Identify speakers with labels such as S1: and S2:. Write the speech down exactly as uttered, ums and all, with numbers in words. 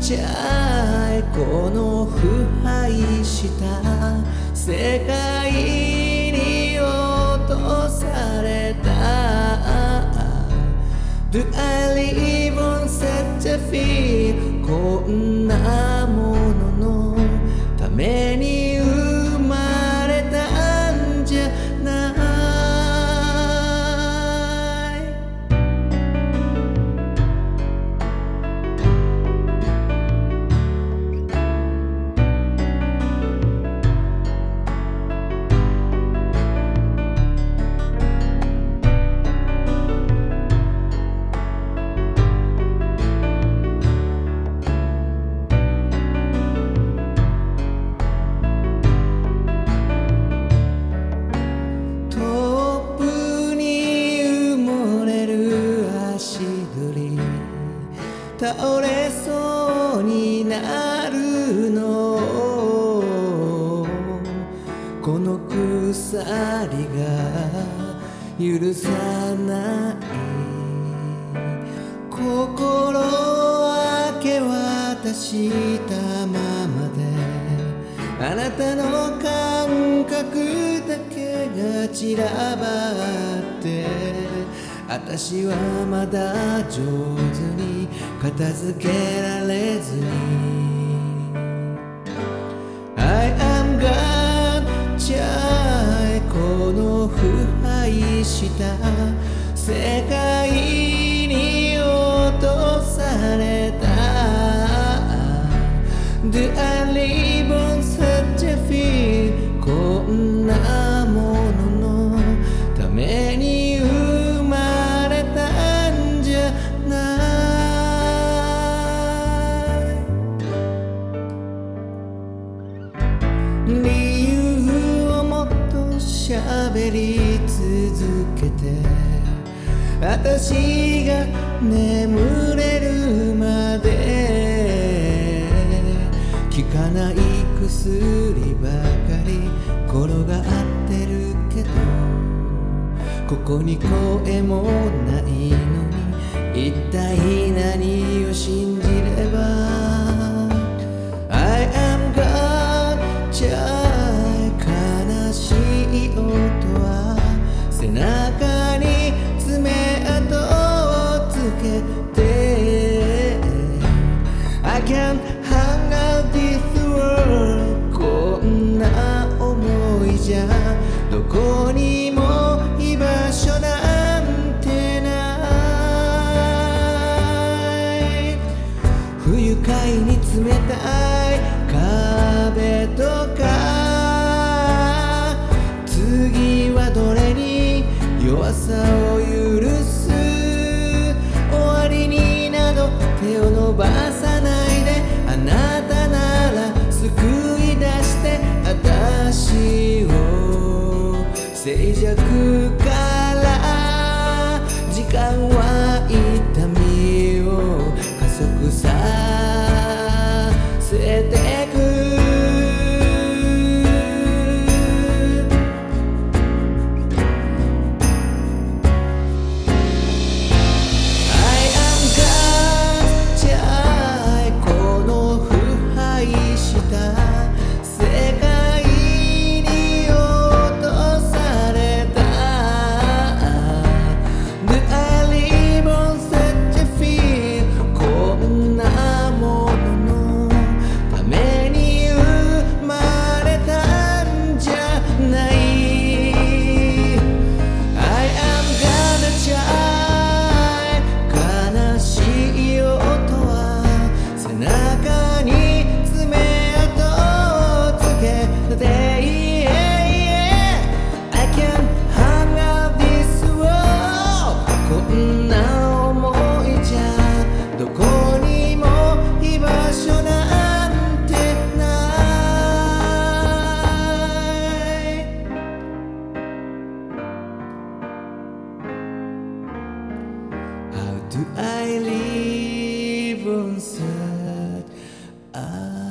S1: じゃあこの腐敗した世界に落とされた Do I live on such a field こんなもののために生まれたんじゃない倒れそうになるのこの鎖が許さない心明け渡したままであなたの感覚だけが散らばって私はまだ上手に片付けられずに I am God じゃあこの腐敗した世界に落とされた Do I live on such a field こんなもののために生まれたんじゃない理由をもっと喋り続けて私が眠れるまで効かない薬ばかり転がってるけどここに声もないのに一体何を信じれば I am God じゃあ悲しい音は背中に爪痕をつけて I can't hang out this world こんな思いじゃどこにも居場所なんてない不愉快に冷たい壁とか次はどれに弱さを許す終わりになど手を伸ばさないであなたなら救い出して私を静寂から時間は痛みを加速させてくDo I live on such a